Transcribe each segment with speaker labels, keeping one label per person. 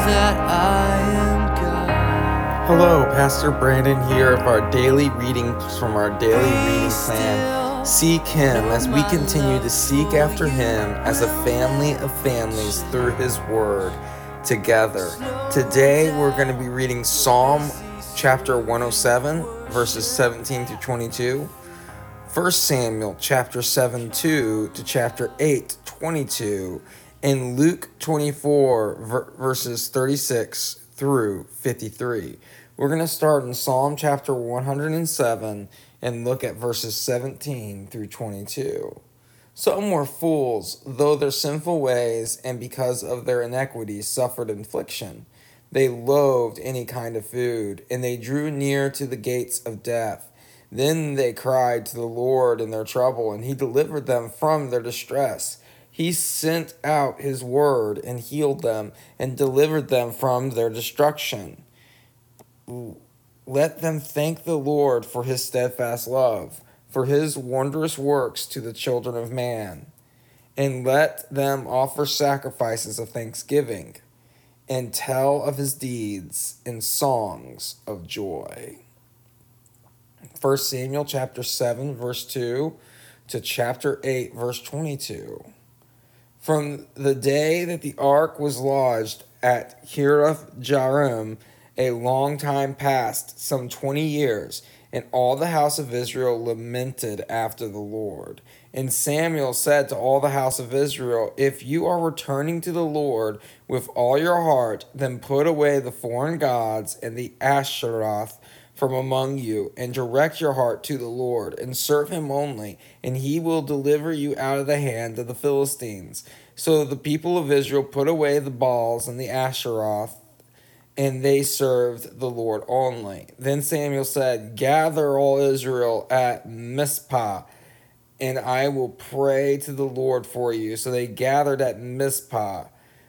Speaker 1: that I am God.
Speaker 2: Hello, Pastor Brandon here of our daily readings from our daily reading plan. Seek Him as we continue to seek after Him as a family of families through His Word together. Today we're going to be reading Psalm chapter 107, verses 17 through 22. 1 Samuel chapter 7:2 to chapter 8:22, and Luke 24 verses 36 through 53. We're going to start in Psalm chapter 107 and look at verses 17 through 22. Some were fools, though their sinful ways and because of their iniquities suffered affliction. They loathed any kind of food, and they drew near to the gates of death. Then they cried to the Lord in their trouble, and He delivered them from their distress. He sent out His word and healed them and delivered them from their destruction. Let them thank the Lord for His steadfast love, for His wondrous works to the children of man. And let them offer sacrifices of thanksgiving and tell of His deeds in songs of joy. 1 Samuel chapter 7, verse 2 to chapter 8, verse 22. From the day that the ark was lodged at Kiriath-Jearim, a long time passed, some 20 years, and all the house of Israel lamented after the Lord. And Samuel said to all the house of Israel, if you are returning to the Lord with all your heart, then put away the foreign gods and the Asheroth from among you, and direct your heart to the Lord, and serve Him only, and He will deliver you out of the hand of the Philistines. So the people of Israel put away the Baals and the Asheroth, and they served the Lord only. Then Samuel said, gather all Israel at Mizpah, and I will pray to the Lord for you. So they gathered at Mizpah,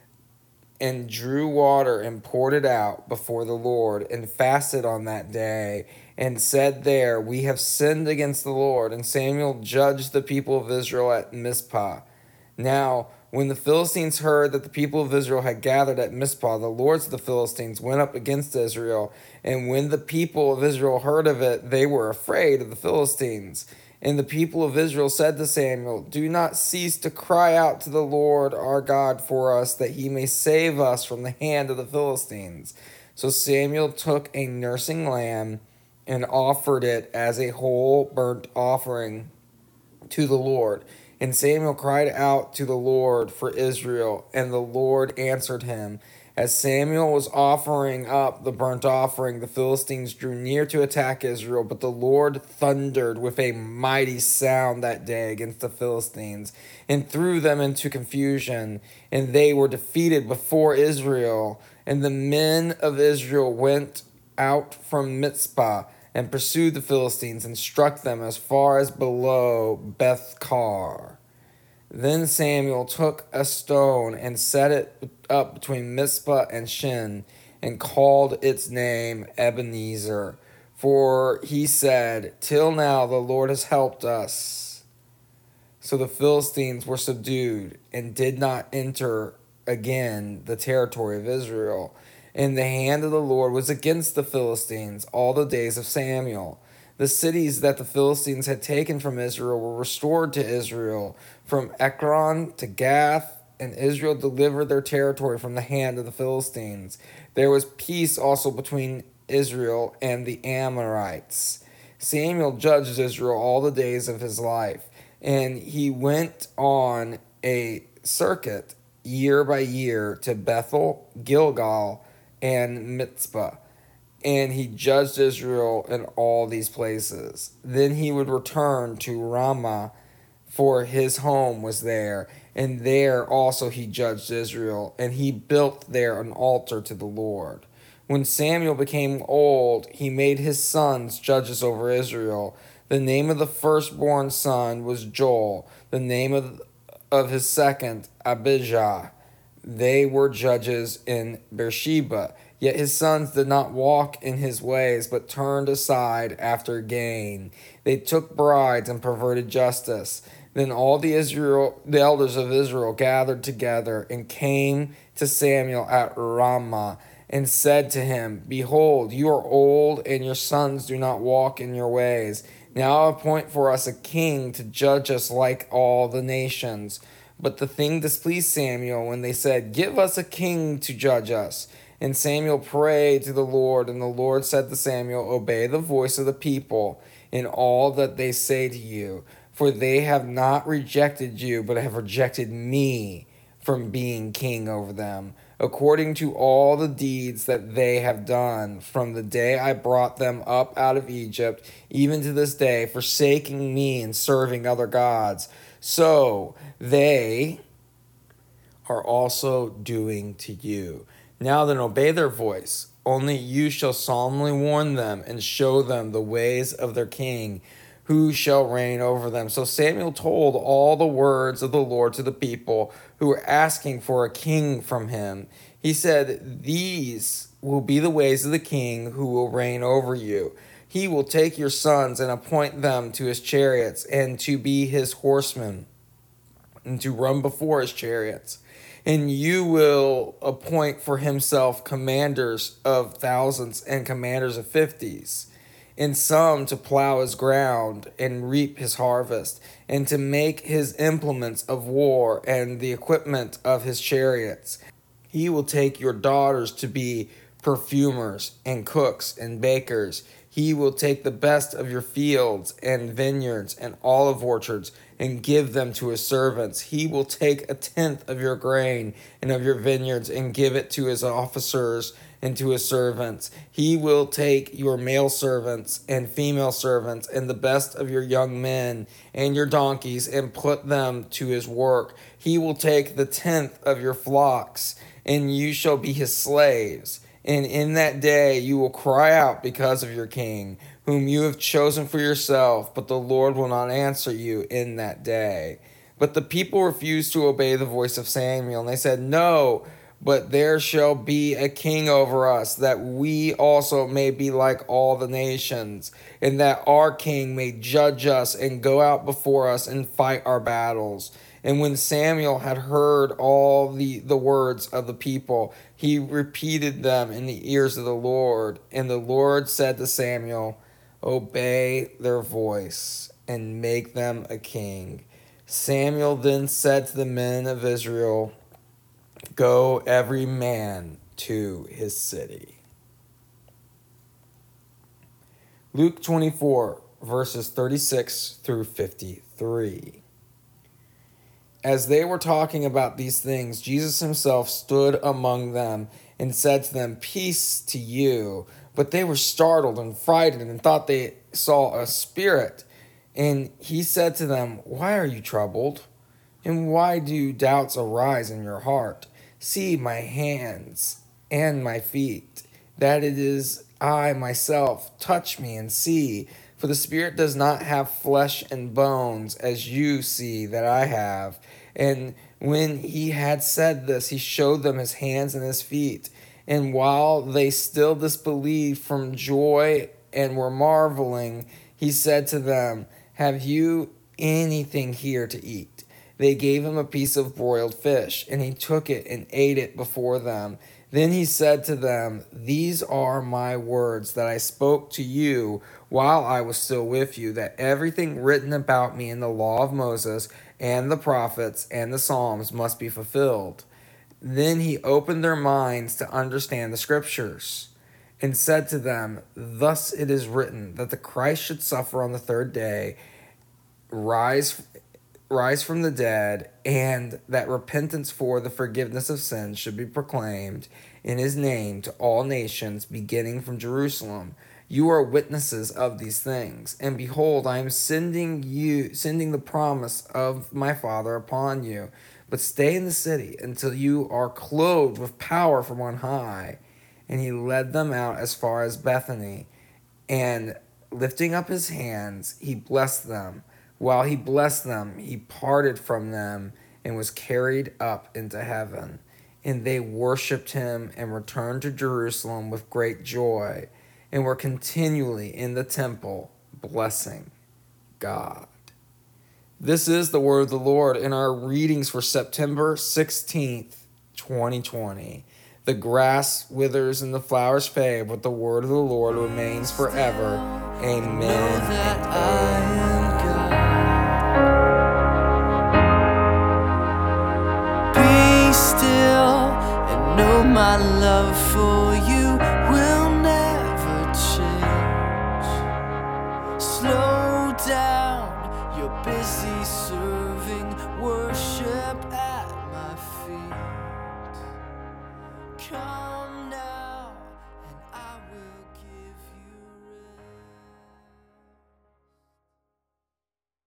Speaker 2: and drew water and poured it out before the Lord, and fasted on that day, and said there, we have sinned against the Lord. And Samuel judged the people of Israel at Mizpah. Now, when the Philistines heard that the people of Israel had gathered at Mizpah, the lords of the Philistines went up against Israel. And when the people of Israel heard of it, they were afraid of the Philistines. And the people of Israel said to Samuel, do not cease to cry out to the Lord our God for us, that He may save us from the hand of the Philistines. So Samuel took a nursing lamb and offered it as a whole burnt offering to the Lord. And Samuel cried out to the Lord for Israel, and the Lord answered him. As Samuel was offering up the burnt offering, the Philistines drew near to attack Israel, but the Lord thundered with a mighty sound that day against the Philistines, and threw them into confusion, and they were defeated before Israel. And the men of Israel went out from Mizpah, and pursued the Philistines, and struck them as far as below Beth-kar. Then Samuel took a stone and set it up between Mizpah and Shin, and called its name Ebenezer. For he said, till now the Lord has helped us. So the Philistines were subdued, and did not enter again the territory of Israel. And the hand of the Lord was against the Philistines all the days of Samuel. The cities that the Philistines had taken from Israel were restored to Israel, from Ekron to Gath, and Israel delivered their territory from the hand of the Philistines. There was peace also between Israel and the Amorites. Samuel judged Israel all the days of his life, and he went on a circuit year by year to Bethel, Gilgal, and Mizpah. And he judged Israel in all these places. Then he would return to Ramah, for his home was there. And there also he judged Israel, and he built there an altar to the Lord. When Samuel became old, he made his sons judges over Israel. The name of the firstborn son was Joel. The name of his second, Abijah. They were judges in Beersheba. Yet his sons did not walk in his ways, but turned aside after gain. They took brides and perverted justice. Then all the elders of Israel gathered together and came to Samuel at Ramah and said to him, Behold, you are old, and your sons do not walk in your ways. Now appoint for us a king to judge us like all the nations. But the thing displeased Samuel when they said, Give us a king to judge us. And Samuel prayed to the Lord, and the Lord said to Samuel, Obey the voice of the people in all that they say to you, for they have not rejected you, but have rejected me from being king over them, according to all the deeds that they have done from the day I brought them up out of Egypt, even to this day, forsaking me and serving other gods. So they are also doing to you. Now then, obey their voice. Only you shall solemnly warn them and show them the ways of their king, who shall reign over them. So Samuel told all the words of the Lord to the people who were asking for a king from him. He said, These will be the ways of the king who will reign over you. He will take your sons and appoint them to his chariots and to be his horsemen and to run before his chariots. And you will appoint for himself commanders of thousands and commanders of fifties, and some to plow his ground and reap his harvest, and to make his implements of war and the equipment of his chariots. He will take your daughters to be perfumers and cooks and bakers. He will take the best of your fields and vineyards and olive orchards and give them to his servants. He will take 1/10 of your grain and of your vineyards and give it to his officers and to his servants. He will take your male servants and female servants and the best of your young men and your donkeys and put them to his work. He will take the 1/10 of your flocks, and you shall be his slaves. And in that day you will cry out because of your king, whom you have chosen for yourself, but the Lord will not answer you in that day. But the people refused to obey the voice of Samuel, and they said, No, but there shall be a king over us, that we also may be like all the nations, and that our king may judge us and go out before us and fight our battles. And when Samuel had heard all the words of the people, he repeated them in the ears of the Lord. And the Lord said to Samuel, Obey their voice and make them a king. Samuel then said to the men of Israel, Go every man to his city. Luke 24, verses 36 through 53. As they were talking about these things, Jesus himself stood among them and said to them, Peace to you. But they were startled and frightened and thought they saw a spirit. And he said to them, Why are you troubled? And why do doubts arise in your heart? See my hands and my feet, that it is I myself. Touch me and see. For the spirit does not have flesh and bones, as you see that I have. And when he had said this, he showed them his hands and his feet. And while they still disbelieved from joy and were marveling, he said to them, Have you anything here to eat? They gave him a piece of broiled fish, and he took it and ate it before them. Then he said to them, These are my words that I spoke to you while I was still with you, that everything written about me in the law of Moses and the prophets and the Psalms must be fulfilled. Then he opened their minds to understand the scriptures, and said to them, Thus it is written, that the Christ should suffer on the third day, rise from the dead, and that repentance for the forgiveness of sins should be proclaimed in his name to all nations, beginning from Jerusalem. You are witnesses of these things. And behold, I am sending the promise of my Father upon you. But stay in the city until you are clothed with power from on high. And he led them out as far as Bethany. And lifting up his hands, he blessed them. While he blessed them, he parted from them and was carried up into heaven. And they worshipped him and returned to Jerusalem with great joy, and were continually in the temple blessing God. This is the word of the Lord in our readings for September 16th, 2020. The grass withers and the flowers fade, but the word of the Lord remains forever. Amen.
Speaker 1: That I am God. Be still and know my love for you will never change. Slow down, you're busy serving worship at my feet. Come